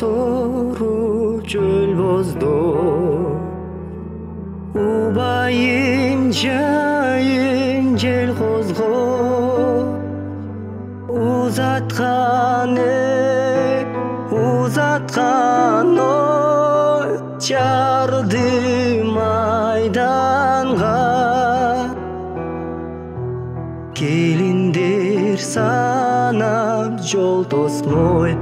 сору чөл бозду убайым жайын жел козго узаткан ой чарды майданга келиндер санап жол тосмой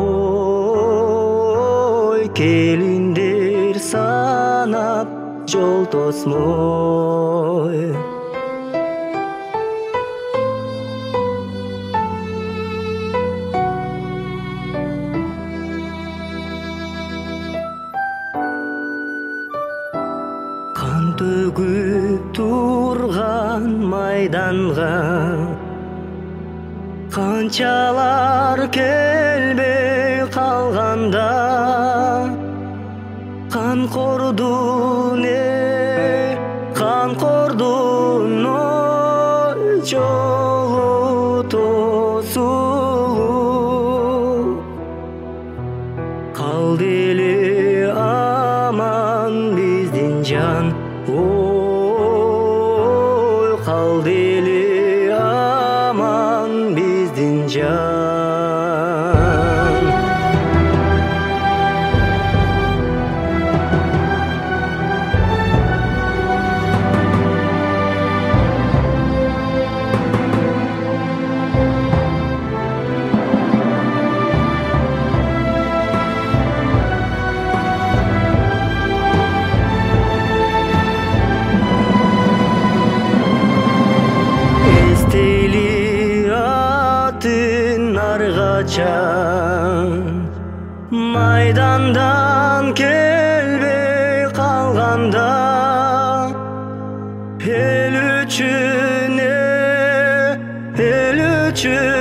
ой келиндер санап жол тосмой кан төгүп турган майданга канчалар келбей калганда кан кордун ой жолу тосулуп калды эле аман биздин жан ой калды эле аман биздин жан майдандан келбей калганда эл үчүн